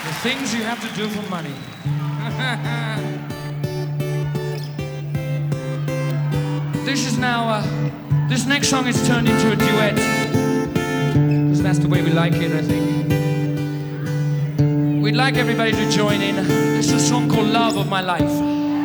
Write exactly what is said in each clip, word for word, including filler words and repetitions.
The things you have to do for money. This is now, uh, this next song is turned into a duet. Because that's the way we like it, I think. We'd like everybody to join in. This is a song called Love of My Life.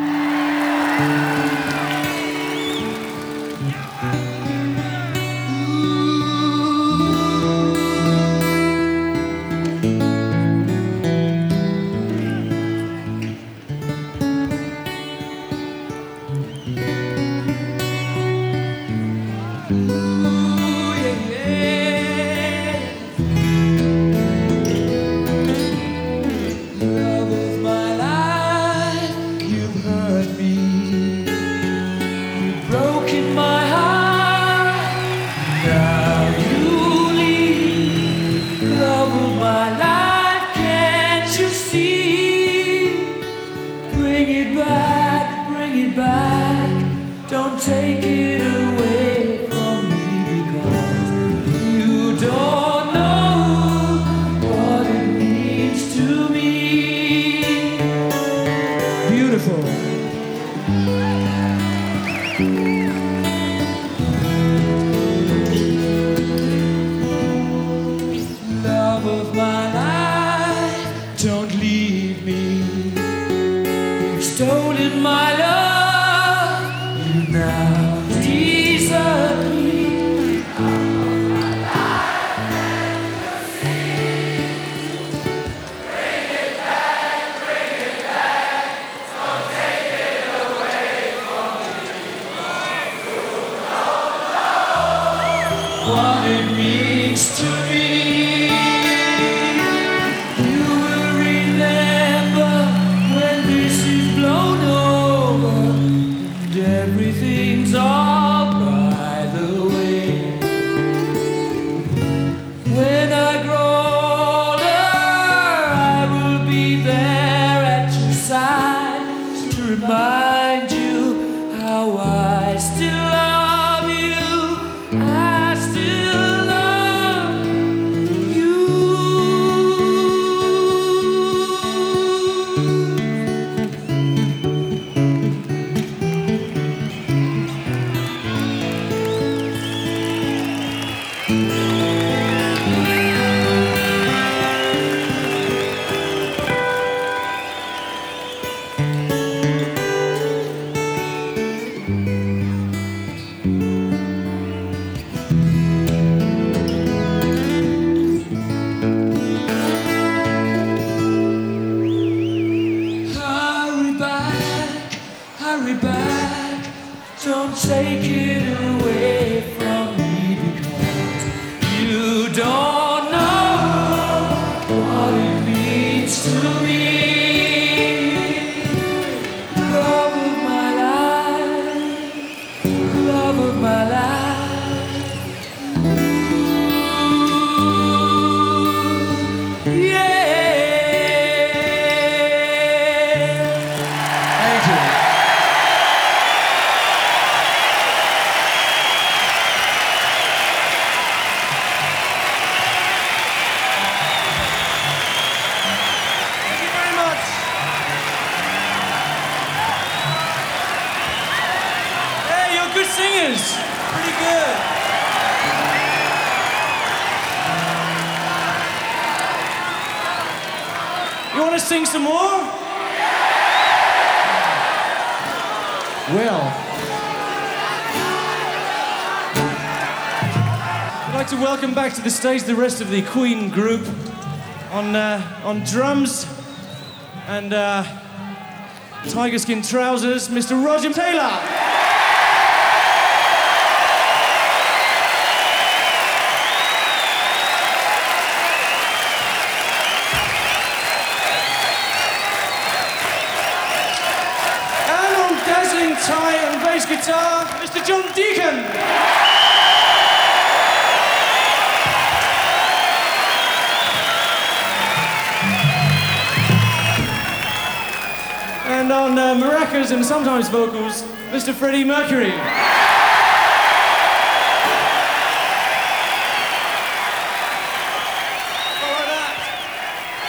Don't take it away from me, because you don't know what it means to me. Beautiful. Love of my life, don't leave me. You've stolen my love. Now desert me. Bring it back, bring it back. Don't take it away from me. You don't know what it means to me. You will remember when this is blown over. Everything's all by the way. When I grow older, I will be there at your side to remind you how I still love you. I still love you. Hurry back, don't take it away from me, because you don't know what it means to me. Love of my life, love of my life. Ooh, yeah. Thank you. Good singers, pretty good. You want to sing some more? Well, I'd like to welcome back to the stage the rest of the Queen group on uh, on drums and uh, tiger skin trousers, Mister Roger Taylor. Tie and bass guitar, Mister John Deacon. And on uh, maracas and sometimes vocals, Mister Freddie Mercury.